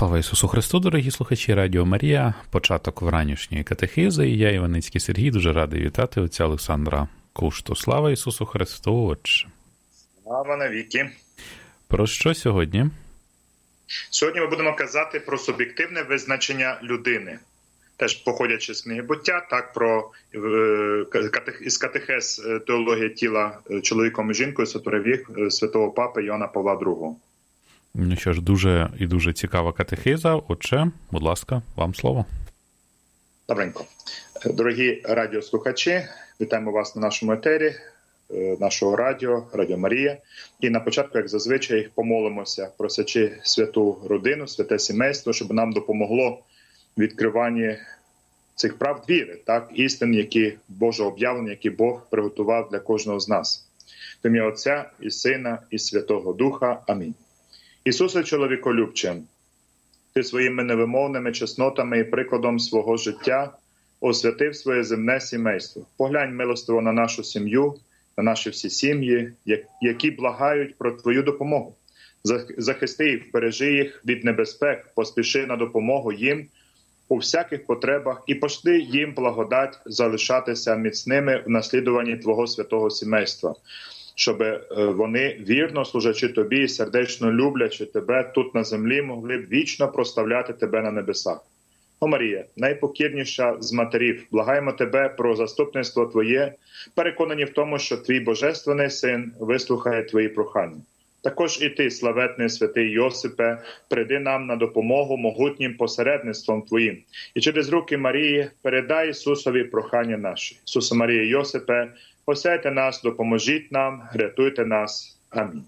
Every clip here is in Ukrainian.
Слава Ісусу Христу, дорогі слухачі Радіо Марія, початок вранішньої катехизи, і я, Іваницький Сергій, дуже радий вітати отця Олександра Кушту. Слава Ісусу Христу, Отче! Слава навіки! Про що сьогодні? Сьогодні ми будемо казати про суб'єктивне визначення людини. Теж походячи з книги «Буття», так про із катехез теологія тіла чоловіком і жінкою сотворив їх святого папи Йоанна Павла II. Ну що ж, дуже цікава катехиза. Отче, будь ласка, вам слово. Добренько. Дорогі радіослухачі, вітаємо вас на нашому етері, нашого радіо Марія. І на початку, як зазвичай, помолимося, просячи святу родину, святе сімейство, щоб нам допомогло в відкриванні цих правд віри, так, істин, які Божого об'явлення, які Бог приготував для кожного з нас. В ім'я Отця і Сина і Святого Духа. Амінь. Ісусе чоловіколюбче, Ти своїми невимовними чеснотами і прикладом свого життя освятив своє земне сімейство. Поглянь милостиво на нашу сім'ю, на наші всі сім'ї, які благають про Твою допомогу. Захисти їх, бережи їх від небезпек, поспіши на допомогу їм у всяких потребах і пошли їм благодать залишатися міцними в наслідуванні Твого святого сімейства, щоб вони, вірно служачи Тобі і сердечно люблячи Тебе тут на землі, могли б вічно прославляти Тебе на небесах. О Марія, найпокірніша з матерів, благаємо Тебе про заступництво Твоє, переконані в тому, що Твій Божественний Син вислухає Твої прохання. Також і Ти, славетний святий Йосипе, прийди нам на допомогу могутнім посередництвом Твоїм. І через руки Марії передай Ісусові прохання наші. Ісусе Марія Йосипе, осяйте нас, допоможіть нам, рятуйте нас. Амінь.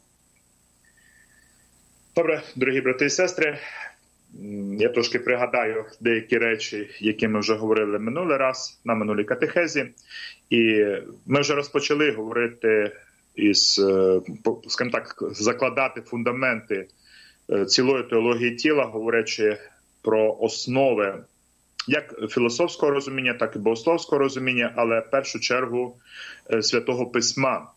Добре, дорогі брати і сестри, я трошки пригадаю деякі речі, які ми вже говорили минулий раз на минулій катехезі. І ми вже розпочали говорити скажімо так, закладати фундаменти цілої теології тіла, говорячи про основи як філософського розуміння, так і богословського розуміння, але в першу чергу Святого Письма.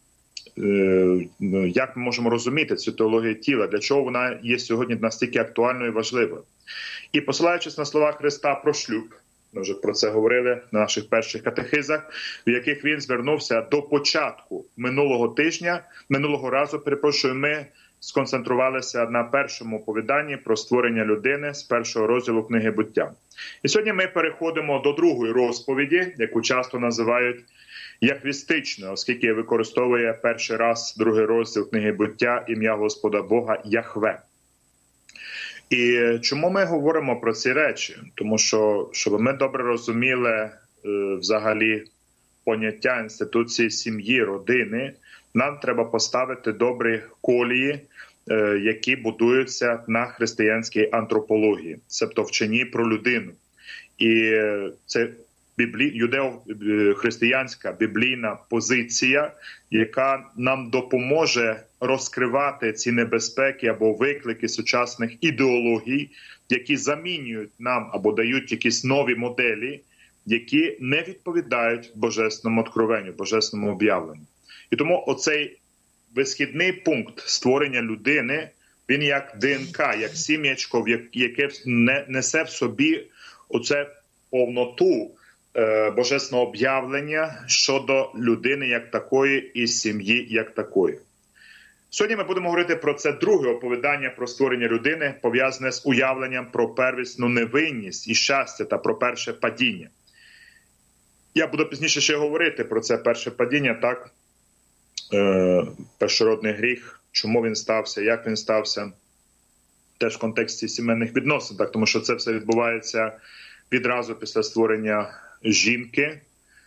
Як ми можемо розуміти цю теологію тіла, для чого вона є сьогодні настільки актуальною і важливою. І посилаючись на слова Христа про шлюб, ми вже про це говорили на наших перших катехизах, в яких він звернувся до початку минулого разу, ми сконцентрувалися на першому оповіданні про створення людини з першого розділу книги «Буття». І сьогодні ми переходимо до другої розповіді, яку часто називають яхвістичною, оскільки використовує перший раз другий розділ книги «Буття» ім'я Господа Бога Яхве. І чому ми говоримо про ці речі? Тому що, щоб ми добре розуміли взагалі поняття інституції сім'ї, родини, нам треба поставити добрі колії, які будуються на християнській антропології, тобто вченні про людину. І це юдео-християнська біблійна позиція, яка нам допоможе розкривати ці небезпеки або виклики сучасних ідеологій, які замінюють нам або дають якісь нові моделі, які не відповідають божественному откровенню, божественному об'явленню. І тому оцей висхідний пункт створення людини, він як ДНК, як сім'ячко, яке несе в собі оце повноту божественного об'явлення щодо людини як такої і сім'ї як такої. Сьогодні ми будемо говорити про це друге оповідання про створення людини, пов'язане з уявленням про первісну невинність і щастя та про перше падіння. Я буду пізніше ще говорити про це перше падіння, так? Першородний гріх, чому він стався, як він стався, теж в контексті сімейних відносин, так? Тому що це все відбувається відразу після створення жінки,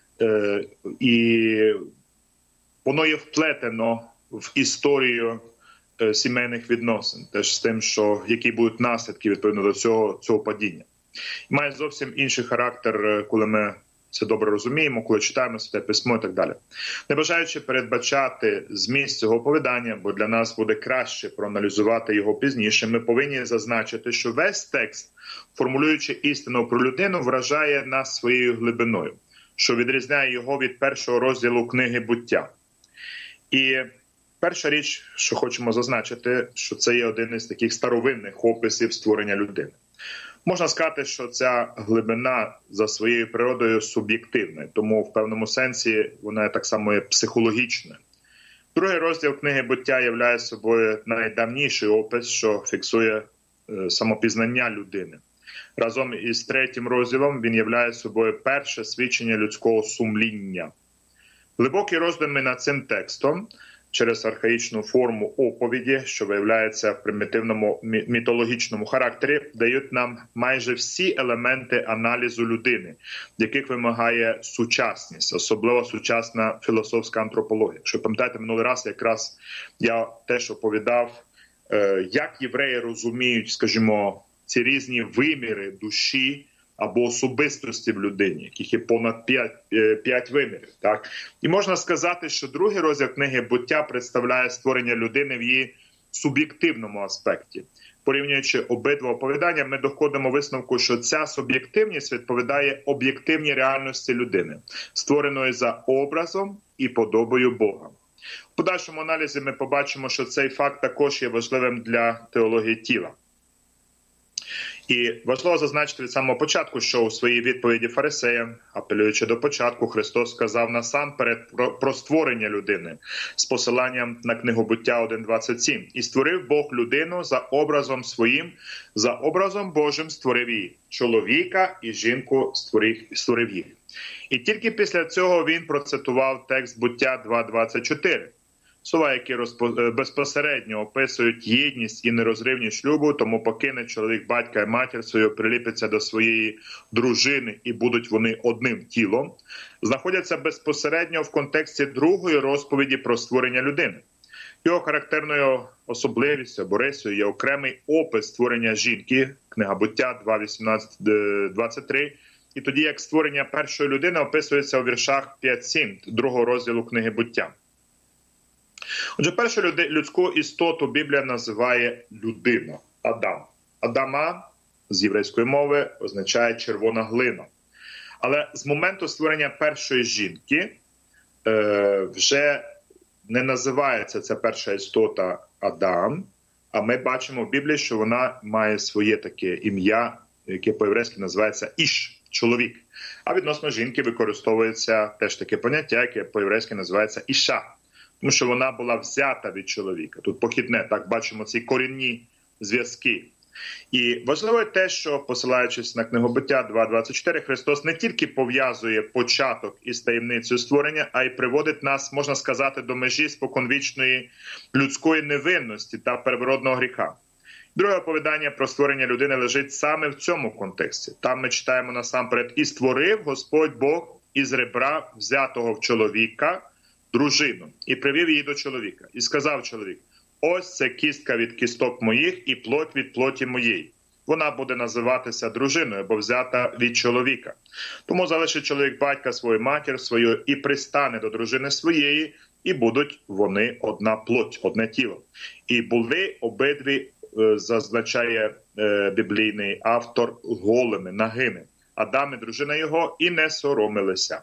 і воно є вплетено в історію сімейних відносин, теж з тим, що які будуть наслідки відповідно до цього падіння. І має зовсім інший характер, коли ми це добре розуміємо, коли читаємо Святе Письмо і так далі. Не бажаючи передбачати зміст цього оповідання, бо для нас буде краще проаналізувати його пізніше, ми повинні зазначити, що весь текст, формулюючи істину про людину, вражає нас своєю глибиною, що відрізняє його від першого розділу книги «Буття». І Перша річ, що хочемо зазначити, що це є один із таких старовинних описів створення людини. Можна сказати, що ця глибина за своєю природою суб'єктивна, тому в певному сенсі вона так само є психологічна. Другий розділ книги «Буття» являє собою найдавніший опис, що фіксує самопізнання людини. Разом із третім розділом він являє собою перше свідчення людського сумління. Глибокі роздуми над цим текстом через архаїчну форму оповіді, що виявляється в примітивному мітологічному характері, дають нам майже всі елементи аналізу людини, яких вимагає сучасність, особливо сучасна філософська антропологія. Якщо пам'ятаєте, минулий раз якраз я теж оповідав, як євреї розуміють, скажімо, ці різні виміри душі або особистості в людині, яких є понад 5 вимірів. Так? І можна сказати, що другий розділ книги «Буття» представляє створення людини в її суб'єктивному аспекті. Порівнюючи обидва оповідання, ми доходимо висновку, що ця суб'єктивність відповідає об'єктивній реальності людини, створеної за образом і подобою Бога. В подальшому аналізі ми побачимо, що цей факт також є важливим для теології тіла. І важливо зазначити від самого початку, що у своїй відповіді фарисеям, апелюючи до початку, Христос сказав насамперед про створення людини з посиланням на книгу «Буття» 1.27. «І створив Бог людину за образом своїм, за образом Божим створив її, чоловіка і жінку створив їх». І тільки після цього він процитував текст «Буття» 2.24. Слова, які безпосередньо описують єдність і нерозривність шлюбу, тому покине чоловік батька і матір свою, приліпиться до своєї дружини і будуть вони одним тілом, знаходяться безпосередньо в контексті другої розповіді про створення людини. Його характерною особливістю або рисою є окремий опис створення жінки, книга «Буття» 2.18-23, і тоді як створення першої людини описується у віршах 5-7 другого розділу книги «Буття». Отже, першу людську істоту Біблія називає людина – Адам. Адама з єврейської мови означає червона глина. Але з моменту створення першої жінки вже не називається ця перша істота Адам, а ми бачимо в Біблії, що вона має своє таке ім'я, яке по-єврейськи називається Іш – чоловік. А відносно жінки використовується теж таке поняття, яке по-єврейськи називається Іша. Тому що вона була взята від чоловіка. Тут похідне, так бачимо ці корінні зв'язки. І важливо те, що, посилаючись на книгу «Буття» 2.24, Христос не тільки пов'язує початок із таємницею створення, а й приводить нас, можна сказати, до межі споконвічної людської невинності та первородного гріха. Друге оповідання про створення людини лежить саме в цьому контексті. Там ми читаємо насамперед «І створив Господь Бог із ребра, взятого в чоловіка, дружину, і привів її до чоловіка. І сказав чоловік: ось це кістка від кісток моїх і плоть від плоті моєї. Вона буде називатися дружиною, бо взята від чоловіка. Тому залишить чоловік батька свою, матір свою і пристане до дружини своєї, і будуть вони одна плоть, одне тіло. І були обидві, зазначає біблійний автор, голими, нагими. Адам і дружина його і не соромилися.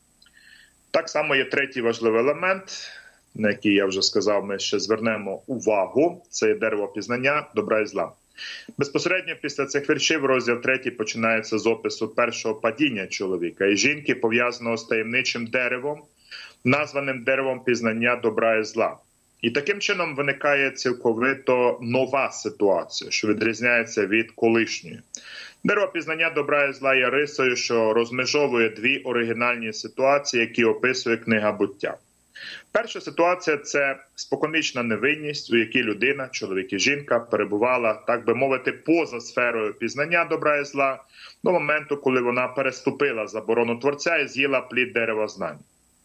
Так само є третій важливий елемент, на який я вже сказав, ми ще звернемо увагу. Це є дерево пізнання добра і зла. Безпосередньо після цих віршів розділ 3 починається з опису першого падіння чоловіка і жінки, пов'язаного з таємничим деревом, названим деревом пізнання добра і зла. І таким чином виникає цілковито нова ситуація, що відрізняється від колишньої. Дерево пізнання добра і зла є рисою, що розмежовує дві оригінальні ситуації, які описує книга «Буття». Перша ситуація – це споконвічна невинність, у якій людина, чоловік і жінка, перебувала, так би мовити, поза сферою пізнання добра і зла до моменту, коли вона переступила заборону Творця і з'їла плід дерева знань.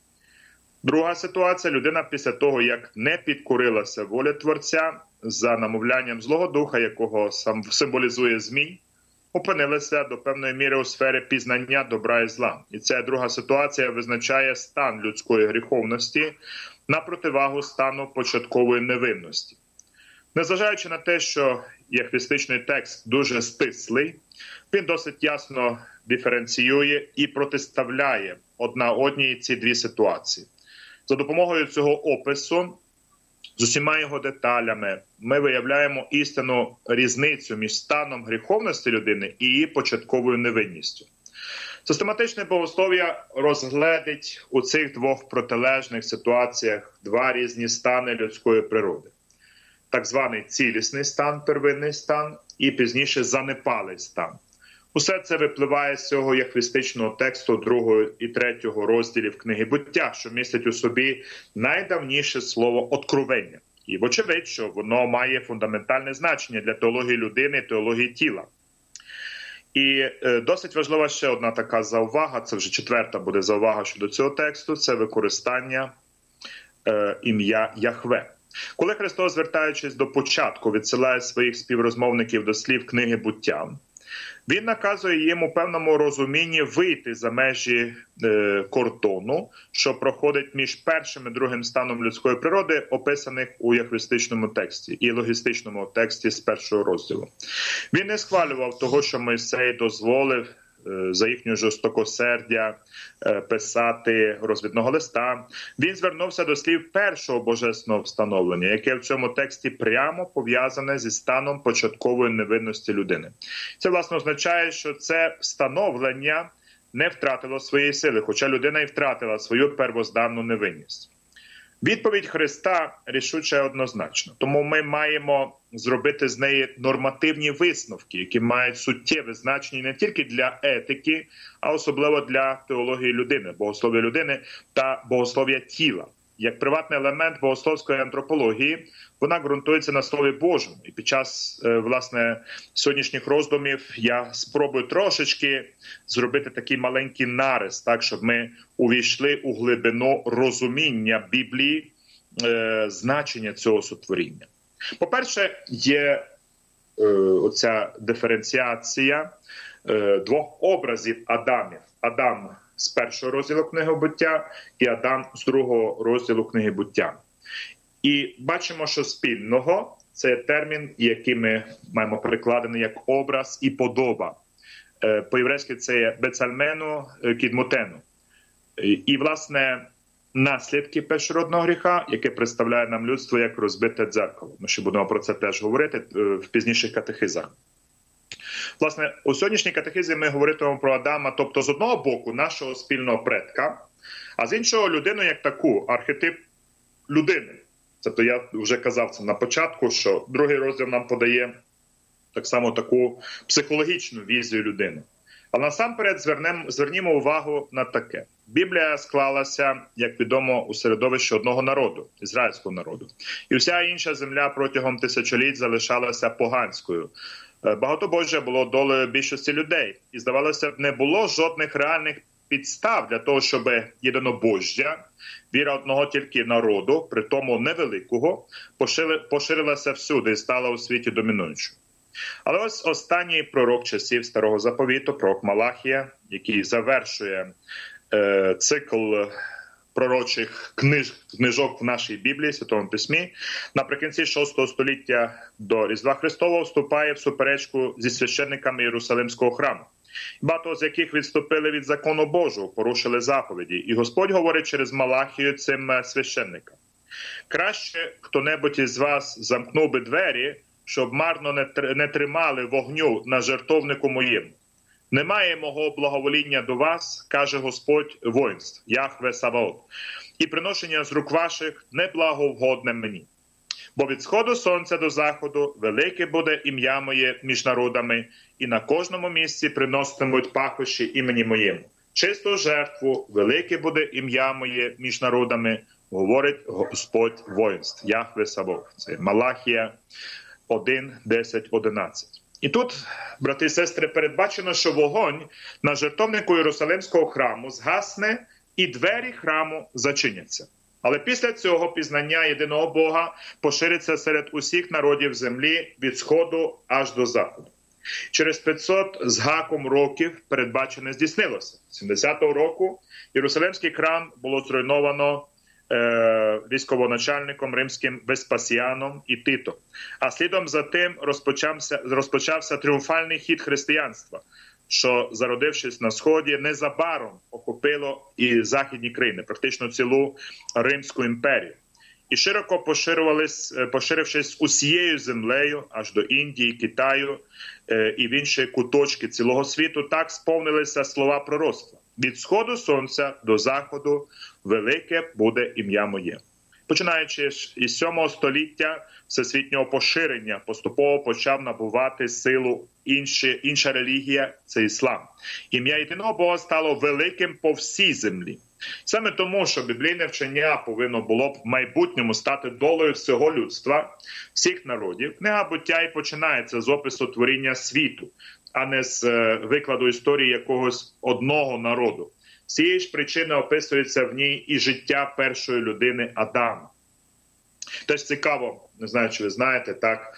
Друга ситуація – людина після того, як не підкорилася волі Творця за намовлянням Злого Духа, якого сам символізує змій, опинилися до певної міри у сфері пізнання добра і зла. І ця друга ситуація визначає стан людської гріховності на противагу стану початкової невинності. Незважаючи на те, що єхвістичний текст дуже стислий, він досить ясно диференціює і протиставляє одна одній ці дві ситуації. За допомогою цього опису з усіма його деталями, ми виявляємо істинну різницю між станом гріховності людини і її початковою невинністю. Систематичне богослов'я розгледить у цих двох протилежних ситуаціях два різні стани людської природи. Так званий цілісний стан, первинний стан, і пізніше занепалий стан. Усе це випливає з цього яхвістичного тексту 2 і 3 розділів книги «Буття», що містить у собі найдавніше слово «откровення». І вочевидь, що воно має фундаментальне значення для теології людини і теології тіла. І досить важлива ще одна така заувага, це вже 4-та буде заувага щодо цього тексту, це використання ім'я Яхве. Коли Христос, звертаючись до початку, відсилає своїх співрозмовників до слів книги «Буття», він наказує їм у певному розумінні вийти за межі кордону, що проходить між першим і другим станом людської природи, описаних у яхвістичному тексті і логістичному тексті з 1 розділу. Він не схвалював того, що Мойсей дозволив за їхнього жорстокосердя писати розвідного листа. Він звернувся до слів першого божественного встановлення, яке в цьому тексті прямо пов'язане зі станом початкової невинності людини. Це, власне, означає, що це встановлення не втратило своєї сили, хоча людина і втратила свою первозданну невинність. Відповідь Христа рішуча однозначно. Тому ми маємо зробити з неї нормативні висновки, які мають суттєве значення не тільки для етики, а особливо для теології людини, богослов'я людини та богослов'я тіла. Як приватний елемент богословської антропології, вона ґрунтується на Слові Божому. І під час, власне, сьогоднішніх роздумів я спробую трошечки зробити такий маленький нарис, так, щоб ми увійшли у глибину розуміння Біблії, значення цього сотворіння. По-перше, є оця диференціація двох образів Адамів. Адам з 1 розділу книги «Буття» і Адам з 2 розділу книги «Буття». І бачимо, що спільного – це термін, який ми маємо перекладений як образ і подоба. По-єврейськи це є «бецальмену кідмутену». І, власне, наслідки першородного гріха, яке представляє нам людство як розбите дзеркало. Ми ще будемо про це теж говорити в пізніших катехизах. Власне, у сьогоднішній катехизі ми говоритимемо про Адама, тобто з одного боку нашого спільного предка, а з іншого людину як таку, архетип людини. Тобто я вже казав це на початку, що другий розділ нам подає так само таку психологічну візію людини. Але насамперед звернімо увагу на таке. Біблія склалася, як відомо, у середовищі одного народу, ізраїльського народу. І вся інша земля протягом тисячоліть залишалася поганською. Багатобожжя було долею більшості людей. І, здавалося б, не було жодних реальних підстав для того, щоб єдинобожжя, віра одного тільки народу, при тому невеликого, поширилася всюди і стала у світі домінуючою. Але ось останній пророк часів Старого Заповіту, пророк Малахія, який завершує цикл пророчих книжок в нашій Біблії, Святому Письмі, наприкінці 6 століття до Різдва Христового вступає в суперечку зі священниками Єрусалимського храму, багато з яких відступили від закону Божого, порушили заповіді. І Господь говорить через Малахію цим священникам: «Краще хто-небудь із вас замкнув би двері, щоб марно не тримали вогню на жертовнику моєму. Немає мого благовоління до вас, каже Господь воїнств, Яхве Саваот, і приношення з рук ваших неблаговгодне мені. Бо від сходу сонця до заходу велике буде ім'я моє між народами, і на кожному місці приноситимуть пахощі імені моєму. Чисту жертву, велике буде ім'я моє між народами, говорить Господь воїнств, Яхве Саваот». Це Малахія 1, 10, 11. І тут, брати і сестри, передбачено, що вогонь на жертовнику Єрусалимського храму згасне і двері храму зачиняться. Але після цього пізнання єдиного Бога пошириться серед усіх народів землі від сходу аж до заходу. Через 500 з гаком років передбачене здійснилося. 70-го року Єрусалимський храм було зруйновано військовоначальником римським Веспасіаном і Титом. А слідом за тим розпочався тріумфальний хід християнства, що, зародившись на Сході, незабаром охопило і західні країни, практично цілу Римську імперію. і широко поширившись усією землею, аж до Індії, Китаю і в інші куточки цілого світу, так сповнилися слова пророцтва. Від сходу сонця до заходу велике буде ім'я моє. Починаючи із 7 століття всесвітнього поширення, поступово почав набувати силу інша релігія – це іслам. Ім'я єдиного Бога стало великим по всій землі. Саме тому, що біблійне вчення повинно було б в майбутньому стати долею всього людства, всіх народів, книга «Буття» і починається з опису творіння світу, а не з викладу історії якогось одного народу. З цієї ж причини описується в ній і життя першої людини Адама. Теж цікаво, не знаю, чи ви знаєте, так,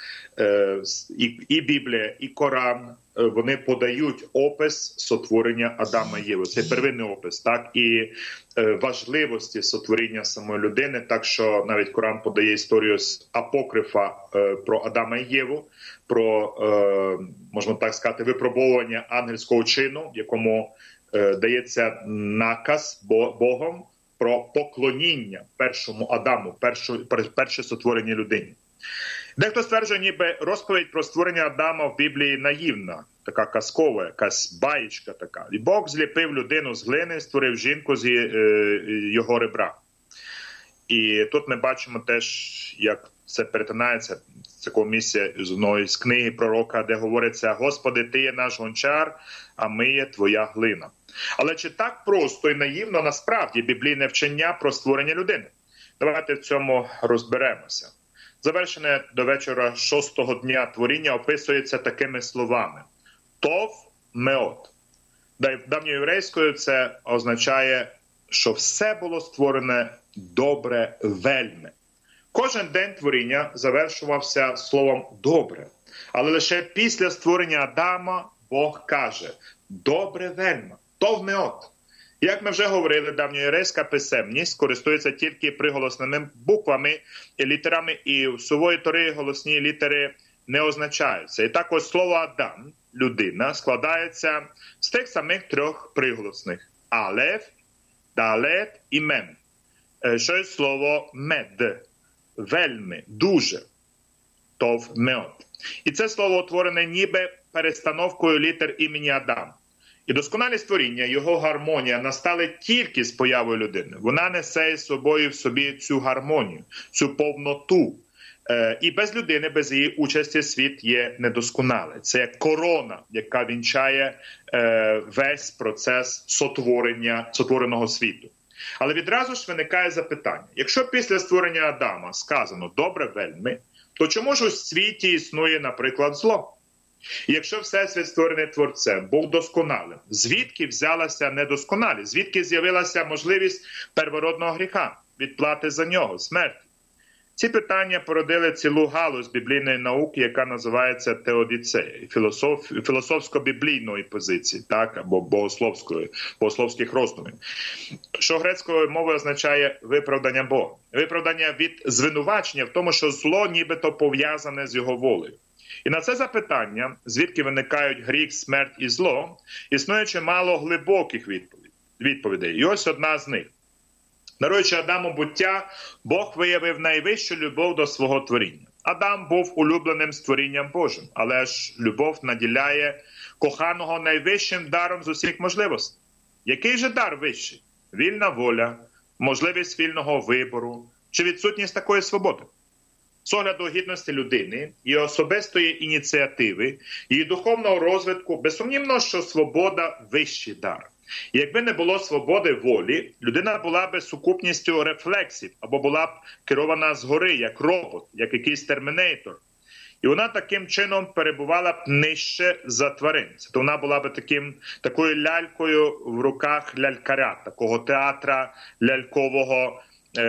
і Біблія, і Коран, вони подають опис сотворення Адама і Єви. Це первинний опис, так, і важливості сотворіння самої людини, так що навіть Коран подає історію з апокрифа про Адама і Єву, про, можна так сказати, випробовування ангельського чину, в якому дається наказ Богом про поклоніння першому Адаму, перше сотворення людині. Дехто стверджує, ніби розповідь про створення Адама в Біблії наївна, така казкова, якась баєчка така. І Бог зліпив людину з глини, створив жінку з його ребра. І тут ми бачимо теж, як це перетинається, такого місця з одної з книги пророка, де говориться: «Господи, Ти є наш гончар, а ми є Твоя глина». Але чи так просто і наївно насправді біблійне вчення про створення людини? Давайте в цьому розберемося. Завершене до вечора 6-го дня творіння описується такими словами: «Тов меот». Давньоєврейською це означає, що все було створене добре вельми. Кожен день творіння завершувався словом «добре». Але лише після створення Адама Бог каже «добре вельми». Тов меот. Як ми вже говорили, давньоєврейська писемність користується тільки приголосними буквами і літерами, і в Сувої Тори голосні літери не означаються. І так ось слово «Адам», людина, складається з тих самих 3 приголосних – алеф, далет і мем. Що є слово «мед» – вельми, дуже, тов меот. І це слово утворене ніби перестановкою літер імені Адам. І досконалість творіння, його гармонія настали тільки з появою людини. Вона несе із собою в собі цю гармонію, цю повноту. І без людини, без її участі світ є недосконалий. Це як корона, яка вінчає весь процес сотвореного світу. Але відразу ж виникає запитання. Якщо після створення Адама сказано «добре вельми», то чому ж у світі існує, наприклад, зло? І якщо Всесвіт створений Творцем, був досконалим, звідки взялася недосконалість? Звідки з'явилася можливість первородного гріха, відплати за нього, смерті? Ці питання породили цілу галузь біблійної науки, яка називається теодіцея, філософсько-біблійної позиції, так, або богословських роздумів, що грецькою мовою означає виправдання Бога. Виправдання від звинувачення в тому, що зло нібито пов'язане з його волею. І на це запитання, звідки виникають гріх, смерть і зло, існує чимало глибоких відповідей. І ось одна з них. Даруючи Адаму буття, Бог виявив найвищу любов до свого творіння. Адам був улюбленим створінням Божим, але ж любов наділяє коханого найвищим даром з усіх можливостей. Який же дар вищий? Вільна воля, можливість вільного вибору чи відсутність такої свободи? З огляду гідності людини, її особистої ініціативи, її духовного розвитку, безсумнівно, що свобода – вищий дар. І якби не було свободи волі, людина була б сукупністю рефлексів, або була б керована згори, як робот, як якийсь термінейтор. І вона таким чином перебувала б нижче за тварин. То вона була б такою лялькою в руках лялькаря, такого театра лялькового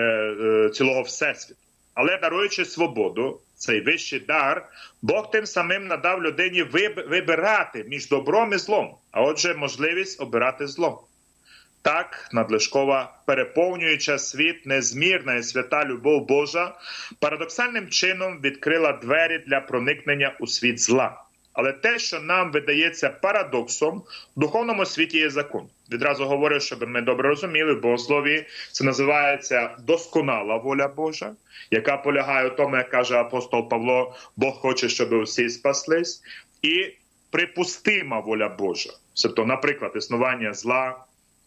цілого всесвіту. Але даруючи свободу, цей вищий дар, Бог тим самим надав людині вибирати між добром і злом, а отже можливість обирати зло. Так, надлишкова, переповнююча світ, незмірна і свята любов Божа, парадоксальним чином відкрила двері для проникнення у світ зла. Але те, що нам видається парадоксом, в духовному світі є закон. Відразу говорю, щоб ми добре розуміли, в богословії це називається досконала воля Божа, яка полягає в тому, як каже апостол Павло, Бог хоче, щоб усі спаслись, і припустима воля Божа. Тобто, наприклад, існування зла,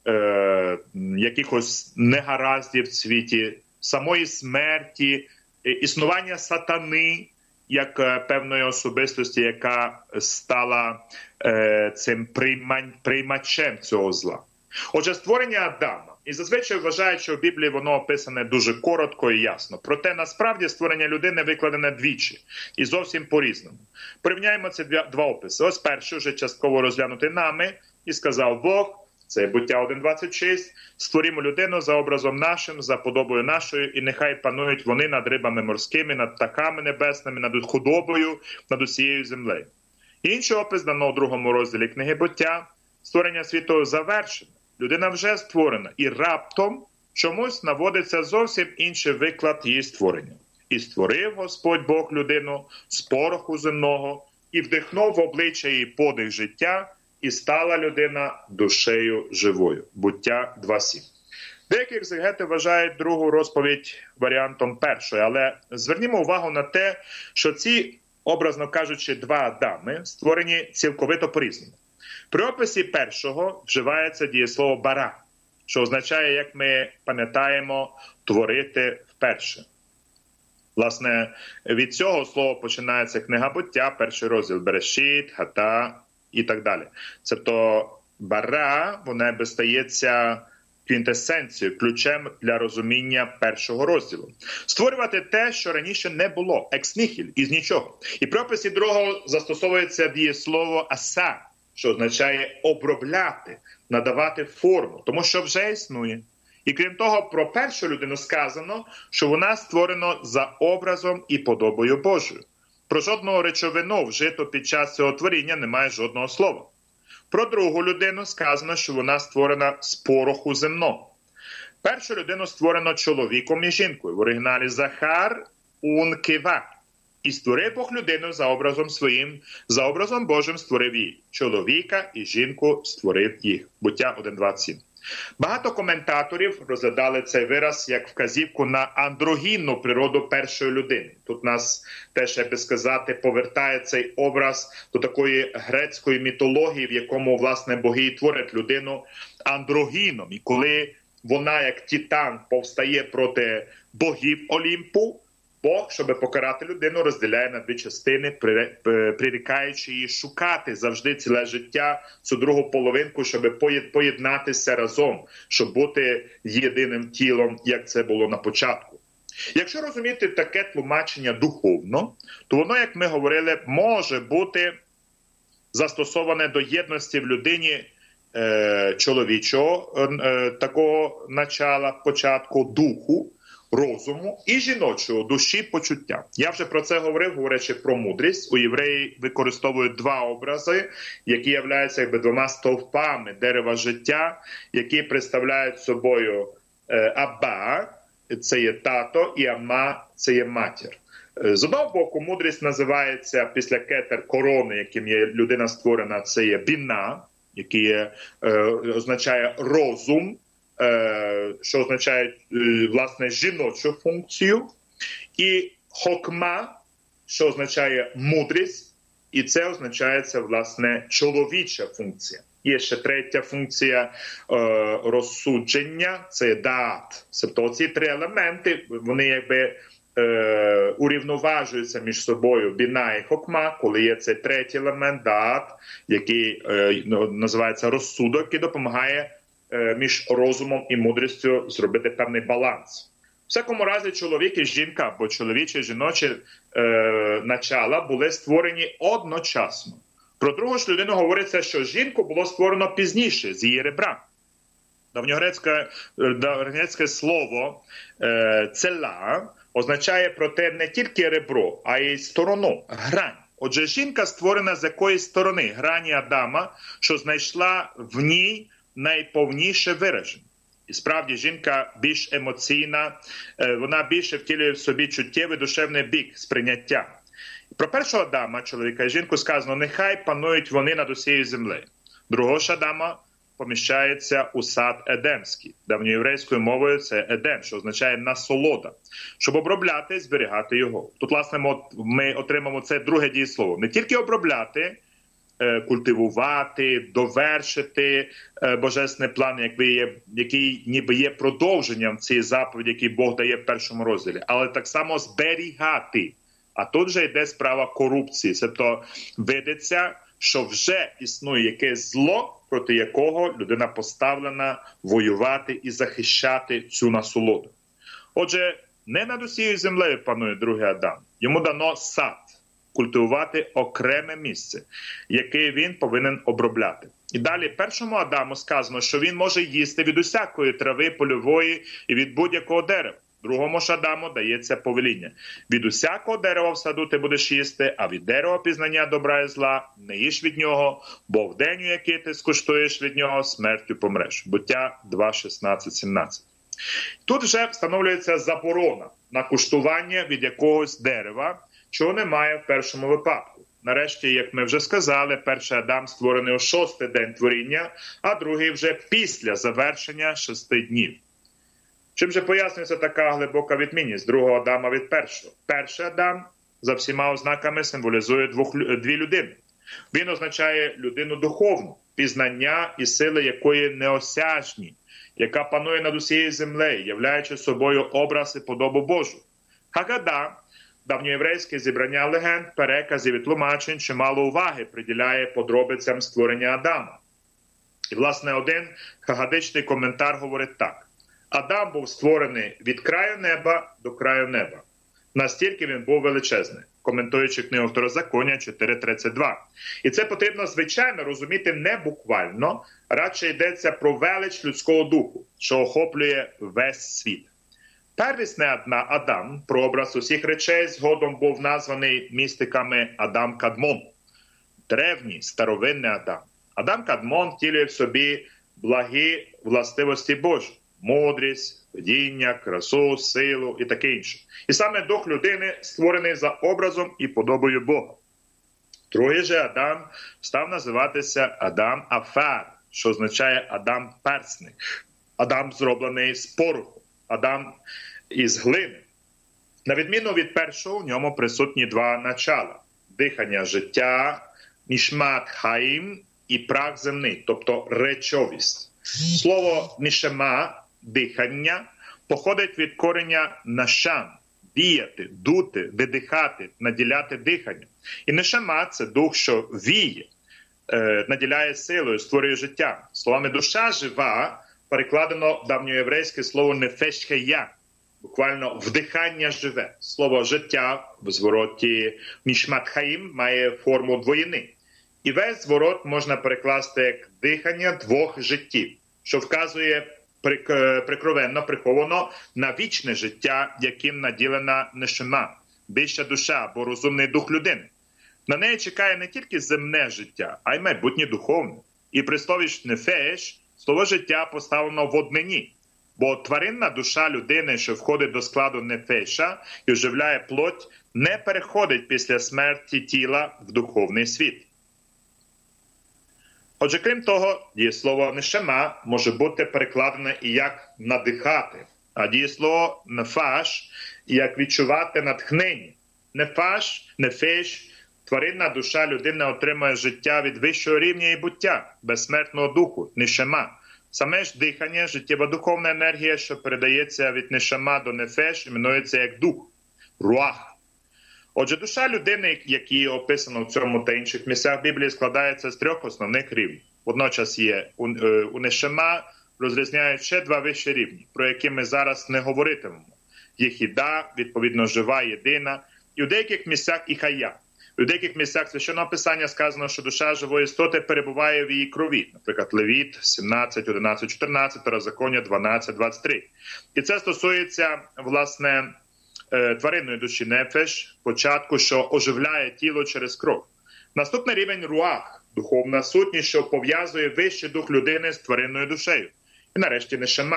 якихось негараздів в світі, самої смерті, існування сатани, як певної особистості, яка стала цим приймачем цього зла. Отже, створення Адама. І зазвичай вважають, що в Біблії воно описане дуже коротко і ясно. Проте, насправді, створення людини викладене двічі. І зовсім по-різному. Порівняємо ці два описи. Ось перший, вже частково розглянутий нами, і сказав Бог, це Буття 1.26, створімо людину за образом нашим, за подобою нашою, і нехай панують вони над рибами морськими, над птахами небесними, над худобою, над усією землею. Інший опис дано у 2 розділі книги Буття. Створення світу завершено. Людина вже створена. І раптом чомусь наводиться зовсім інший виклад її створення. І створив Господь Бог людину з пороху земного, і вдихнув в обличчя її подих життя, і стала людина душею живою. Буття 2.7. Деякі екзегети вважають другу розповідь варіантом першої, але звернімо увагу на те, що ці, образно кажучи, два Адами створені цілковито по-різному. При описі першого вживається дієслово «бара», що означає, як ми пам'ятаємо, творити вперше. Власне, від цього слова починається книга Буття, 1 розділ Берешит, Хата і так далі. Тобто «бара», вона би стається квінтесенцією, ключем для розуміння першого розділу. Створювати те, що раніше не було, екс-нихіль, із нічого. І при описі другого застосовується дієслово «аса», що означає обробляти, надавати форму, тому що вже існує. І крім того, про першу людину сказано, що вона створена за образом і подобою Божою. Про жодного речовину вжито під час цього творіння немає жодного слова. Про другу людину сказано, що вона створена з пороху земного. Першу людину створено чоловіком і жінкою. В оригіналі «Захар ун кива». І створив Бог людину за образом своїм, за образом Божим створив її. Чоловіка і жінку створив їх. Буття 1.27. Багато коментаторів розглядали цей вираз як вказівку на андрогінну природу першої людини. Тут нас теж, як би сказати, повертає цей образ до такої грецької мітології, в якому, власне, боги творять людину андрогіном. І коли вона, як титан, повстає проти богів Олімпу, Бог, щоб покарати людину, розділяє на дві частини, прирікаючи її шукати завжди ціле життя, цю другу половинку, щоб поєднатися разом, щоб бути єдиним тілом, як це було на початку. Якщо розуміти таке тлумачення духовно, то воно, як ми говорили, може бути застосоване до єдності в людині чоловічого такого начала, початку, духу, розуму і жіночого, душі, почуття. Я вже про це говорив, говорячи про мудрість. У євреї використовують два образи, які являються якби двома стовпами дерева життя, які представляють собою Абба, це є тато, і Ама, це є матір. З одного боку, мудрість називається після кетер корони, яким є людина створена, це є Біна, який означає розум, що означає, власне, жіночу функцію, і хокма, що означає мудрість, і це означає, власне, чоловіча функція. Є ще третя функція розсудження, це даат. Тобто ці три елементи, вони якби урівноважуються між собою біна і хокма, коли є цей третій елемент, даат, який називається розсудок, який допомагає між розумом і мудрістю зробити певний баланс. В всякому разі, чоловік і жінка, або чоловіче і жіноче начала були створені одночасно. Про другу ж людину говориться, що жінку було створено пізніше, з її ребра. Давньогрецьке слово «цела» означає проте не тільки ребро, а й сторону, грань. Отже, жінка створена з якоїсь сторони, грані Адама, що знайшла в ній найповніше вираження. І справді жінка більш емоційна, вона більше втілює в собі чуттєвий душевний бік сприйняття. Про першого Адама, чоловіка і жінку, сказано: нехай панують вони над усією землею. Другого ж Адама поміщається у сад Едемський. Давньоєврейською мовою це Едем, що означає насолода, щоб обробляти і зберігати його. Тут, власне, ми отримаємо це друге дієслово. Не тільки обробляти, культивувати, довершити божественний план, який ніби є продовженням цієї заповіді, який Бог дає в першому розділі, але так само зберігати. А тут вже йде справа корупції. Тобто видиться, що вже існує якесь зло, проти якого людина поставлена воювати і захищати цю насолоду. Отже, не над усією землею панує другий Адам. Йому дано сад, культивувати окреме місце, яке він повинен обробляти. І далі першому Адаму сказано, що він може їсти від усякої трави польової і від будь-якого дерева. Другому ж Адаму дається повеління: від усякого дерева в саду ти будеш їсти, а від дерева пізнання добра і зла не їж від нього, бо в день, у який ти скуштуєш від нього, смертю помреш. Буття 2, 16, 17. Тут вже встановлюється заборона на куштування від якогось дерева, чого немає в першому випадку. Нарешті, як ми вже сказали, перший Адам створений у 6-й день творіння, а другий вже після завершення 6 днів. Чим же пояснюється така глибока відмінність другого Адама від першого? Перший Адам за всіма ознаками символізує дві людини. Він означає людину духовну, пізнання і сили якої неосяжні, яка панує над усією землею, являючи собою образ і подобу Божу. Хагада, давньоєврейське зібрання легенд, переказів і тлумачень, чимало уваги приділяє подробицям створення Адама. І, власне, один хагадичний коментар говорить так: Адам був створений від краю неба до краю неба. Настільки він був величезний, коментуючи книгу Второзаконня 4.32. І це потрібно, звичайно, розуміти не буквально, радше йдеться про велич людського духу, що охоплює весь світ. Первісний Адам, прообраз усіх речей, згодом був названий містиками Адам Кадмон. Древній, старовинний Адам. Адам Кадмон втілює в собі благі властивості Божі: мудрість, видіння, красу, силу і таке інше. І саме дух людини створений за образом і подобою Бога. Другий же Адам став називатися Адам Афар, що означає Адам персний. Адам зроблений з пороху, Адам із глини. На відміну від першого, в ньому присутні два начала: дихання життя, нішмат хаїм, і прах земний, тобто речовість. Слово нішема, дихання, походить від корення нашам, діяти, дути, видихати, наділяти дихання. І нешама – це дух, що віє, наділяє силою, створює життя. Словами душа жива перекладено давньоєврейське слово нефеш-хея, буквально вдихання живе. Слово життя в звороті нішмат хаїм має форму двоїни. І весь зворот можна перекласти як дихання двох життів, що вказує прикровенно, приховано на вічне життя, яким наділена нешема, вища душа або розумний дух людини. На неї чекає не тільки земне життя, а й майбутнє духовне. І при слові нефеш слово життя поставлено в однині, бо тваринна душа людини, що входить до складу нефеша і оживляє плоть, не переходить після смерті тіла в духовний світ. Отже, крім того, дієслово нешема може бути перекладене і як надихати, а дієслово нефаш – як відчувати натхнення. Нефеш, тваринна душа людини отримує життя від вищого рівня і буття, безсмертного духу, нешема. Саме ж дихання, життєва духовна енергія, що передається від нешема до нефеш, іменується як дух, руах. Отже, душа людини, які описано в цьому та інших місцях Біблії, складається з 3 основних рівнів. Водночас є у нешема розрізняють ще 2 вищі рівні, про які ми зараз не говоритимемо. Єхіда, відповідно, жива, єдина, і у деяких місцях і хая. У деяких місцях Священного Писання сказано, що душа живої істоти перебуває в її крові. Наприклад, Левіт 17, 11, 14, Второзаконня 12, 23. І це стосується, власне, тваринної душі нефеш, початку, що оживляє тіло через кров. Наступний рівень руах, духовна сутність, що пов'язує вищий дух людини з тваринною душею. І нарешті нешема,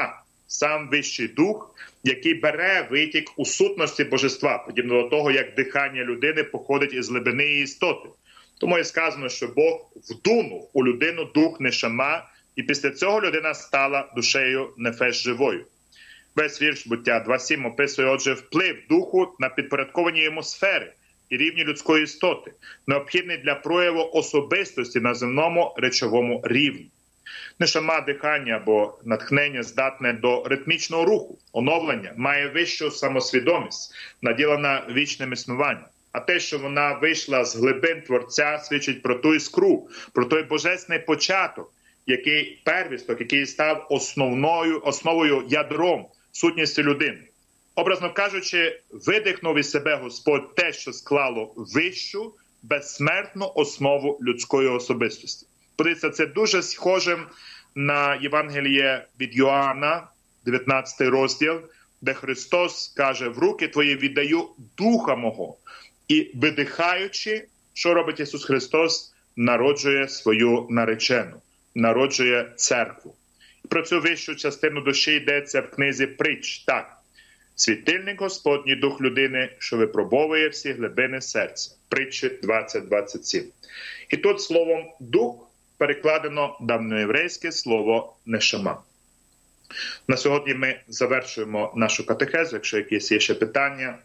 сам Вищий Дух, який бере витік у сутності божества, подібно до того, як дихання людини походить із глибини її істоти. Тому і сказано, що Бог вдунув у людину дух нешама, і після цього людина стала душею нефеш живою. Весь вірш Буття 2.7 описує, отже, вплив духу на підпорядковані йому сфери і рівні людської істоти, необхідний для прояву особистості на земному речовому рівні. Нешама, дихання або натхнення здатне до ритмічного руху, оновлення, має вищу самосвідомість, наділена вічним існуванням. А те, що вона вийшла з глибин Творця, свідчить про ту іскру, про той божественний початок, який первісток, який став основою, ядром сутністю людини. Образно кажучи, видихнув із себе Господь те, що склало вищу, безсмертну основу людської особистості. Подивіться, це дуже схоже на Євангеліє від Йоанна, 19 розділ, де Христос каже: «В руки твої віддаю Духа мого». І видихаючи, що робить Ісус Христос? Народжує свою наречену, народжує церкву. І про цю вищу частину душі йдеться в книзі Притч. Так, світильник Господній, дух людини, що випробовує всі глибини серця. Притчі 20:27. І тут словом «дух» перекладено давньоєврейське слово «нешама». На сьогодні ми завершуємо нашу катехезу. Якщо якісь є ще питання.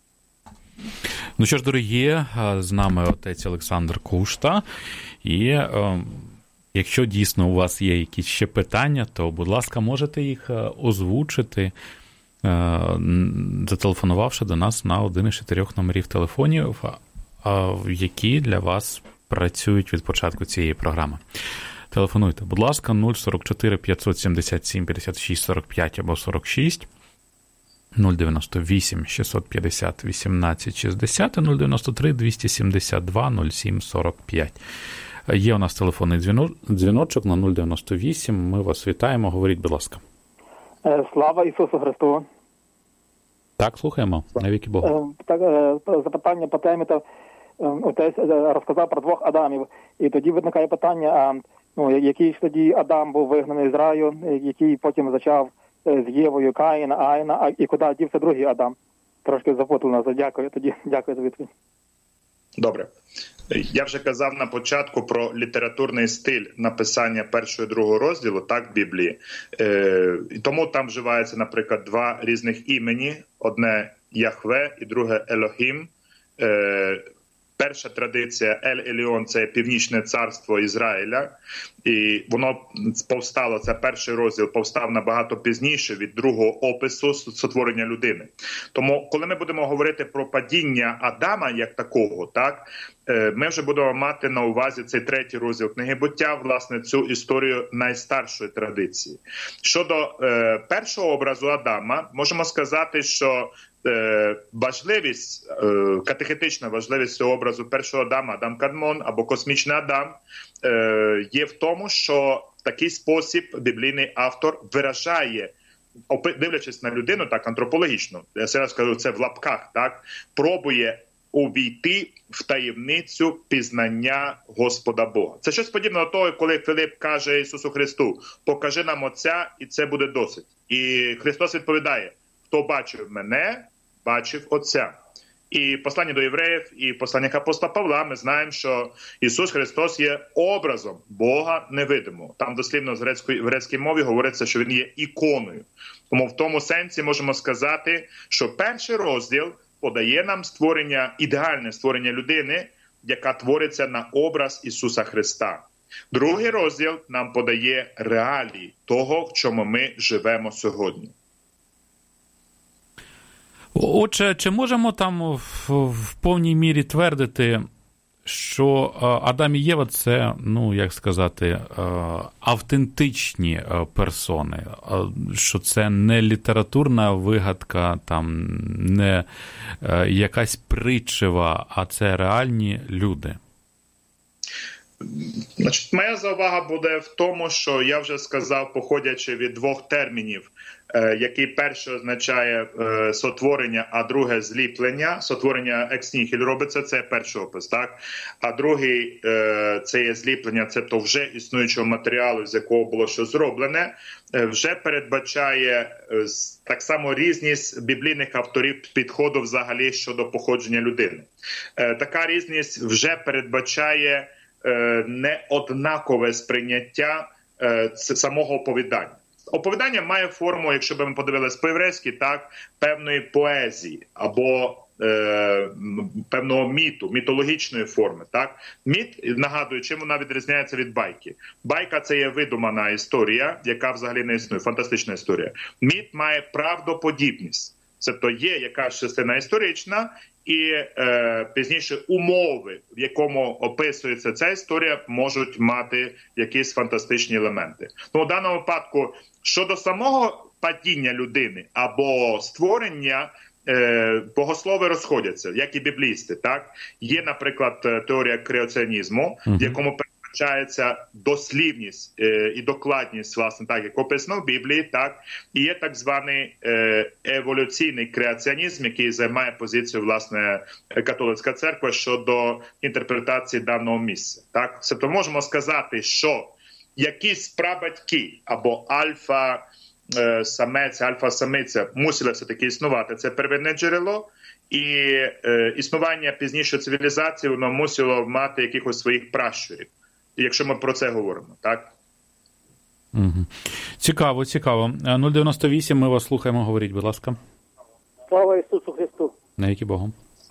Ну що ж, дорогі, з нами отець Олександр Кушта. І якщо дійсно у вас є якісь ще питання, то, будь ласка, можете їх озвучити, зателефонувавши до нас на один із 4 номерів телефонів, які для вас працюють від початку цієї програми. Телефонуйте, будь ласка, 044 577 56 45 або 46, 098 650 18 60 і 093 272 07 45. Є у нас телефонний дзвіночок на 098. Ми вас вітаємо. Говоріть, будь ласка. Слава Ісусу Христу. Так, слухаємо. Навіки Богу. Так, запитання по темі. Отець розказав про 2 Адамів. І тоді виникає питання, який ж тоді Адам був вигнаний з раю, який потім зачав з Євою Каїна, Аїна, і куди дівся другий Адам? Трошки запутано. Дякую за відповідь. Добре. Я вже казав на початку про літературний стиль написання 1 і 2 розділу, так, Біблії. Тому там вживається, наприклад, 2 різних імені. Одне Яхве і друге Елохім. Перша традиція Ель-Еліон – це Північне царство Ізраїля, і воно повстало, це перший розділ, повстав набагато пізніше від другого опису сотворення людини. Тому, коли ми будемо говорити про падіння Адама як такого, так, ми вже будемо мати на увазі цей 3 розділ книги Буття, власне, цю історію найстаршої традиції. Щодо першого образу Адама, можемо сказати, що важливість, катехетична важливість цього образу першого Адама, Адам Кадмон або космічний Адам, є в тому, що в такий спосіб біблійний автор виражає, дивлячись на людину так антропологічно, я зараз скажу це в лапках, так, пробує увійти в таємницю пізнання Господа Бога. Це щось подібне до того, коли Филип каже Ісусу Христу: «Покажи нам Отця, і це буде досить». І Христос відповідає: «Хто бачив мене, бачив Отця». І послання до євреїв, і в посланнях апостола Павла ми знаємо, що Ісус Христос є образом Бога невидимого. Там дослівно в грецькій мові говориться, що Він є іконою. Тому в тому сенсі можемо сказати, що перший розділ подає нам ідеальне створення людини, яка твориться на образ Ісуса Христа. Другий розділ нам подає реалії того, в чому ми живемо сьогодні. Отже, чи можемо там в повній мірі твердити, що Адам і Єва – це, як сказати, автентичні персони, що це не літературна вигадка, там, не якась притчева, а це реальні люди? Значить, моя заувага буде в тому, що я вже сказав, походячи від двох термінів, який перший означає сотворення, а друге зліплення. Сотворення екс-нігіль робиться, це перший опис, так? А другий це є зліплення, це то вже існуючого матеріалу, з якого було щось зроблене, вже передбачає так само різність біблійних авторів підходу взагалі щодо походження людини. Така різність вже передбачає неоднакове сприйняття самого оповідання. Оповідання має форму, якщо б ми подивилися по-єврейськи, так, певної поезії або певного міту, мітологічної форми. Так? Міт, нагадую, чим вона відрізняється від байки. Байка – це є видумана історія, яка взагалі не існує, фантастична історія. Міт має правдоподібність. Тобто є якась частина історична, і пізніше умови, в якому описується ця історія, можуть мати якісь фантастичні елементи. Ну, у даному випадку, щодо самого падіння людини або створення, богослови розходяться, як і біблісти. Так? Є, наприклад, теорія креаціонізму, в якому передбачається дослівність і докладність, власне, так, як описано в Біблії, так? І є так званий еволюційний креаціонізм, який займає позицію, власне, католицька церква щодо інтерпретації даного місця. Так? Тобто можемо сказати, що якісь прабатьки або альфа-самець, альфа-самиця мусили все-таки існувати. Це первинне джерело. І існування пізнішої цивілізації, воно мусило мати якихось своїх пращурів. Якщо ми про це говоримо, так? Угу. Цікаво, цікаво. 098, ми вас слухаємо, говоріть, будь ласка. Слава Ісусу Христу. Навіки Богу.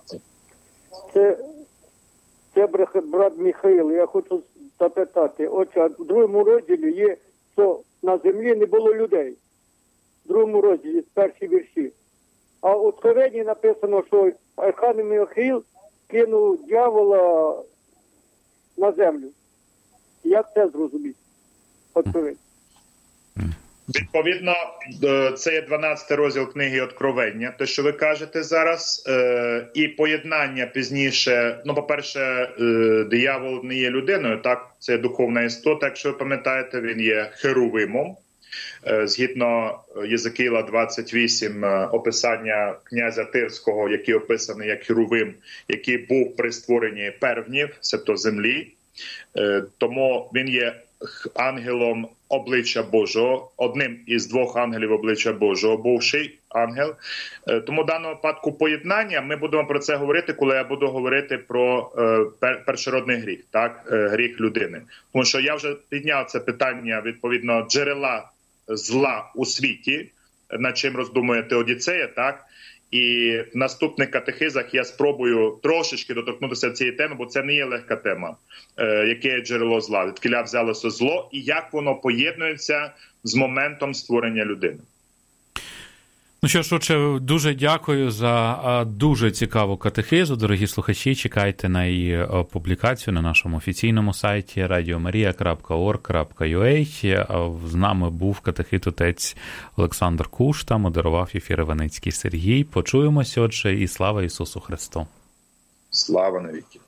Це брат Михаїл. Я хочу запитати. Отже, в другому розділі є, що на землі не було людей. В другому розділі, перші вірші. А у Откровенні написано, що Архангел Михаїл кинув дьявола на землю. Як це зрозуміти? Откровення. Відповідно, це є 12 розділ книги Откровення, те, що ви кажете зараз, і поєднання пізніше, ну, по-перше, диявол не є людиною, так, це духовна істота, якщо ви пам'ятаєте, він є херувимом. Згідно Єзекіїла 28, описання князя Тирського, який описаний як херувим, який був при створенні первнів, тобто землі, тому він є ангелом обличчя Божого, одним із двох ангелів обличчя Божого, бувший ангел. Тому в даному випадку поєднання, ми будемо про це говорити, коли я буду говорити про першородний гріх, так, гріх людини. Тому що я вже підняв це питання, відповідно, джерела зла у світі, над чим роздумує Теодіцея, так? І в наступних катехизах я спробую трошечки доторкнутися цієї теми, бо це не є легка тема. Яке є джерело зла, відкіля взялося зло і як воно поєднується з моментом створення людини. Ну що ж, отже, дуже дякую за дуже цікаву катехизу. Дорогі слухачі, чекайте на її публікацію на нашому офіційному сайті radiomaria.org.ua. З нами був катехит-отець Олександр Кушта, модерував ефір Іваницький Сергій. Почуємося, отже, і слава Ісусу Христу. Слава навіки.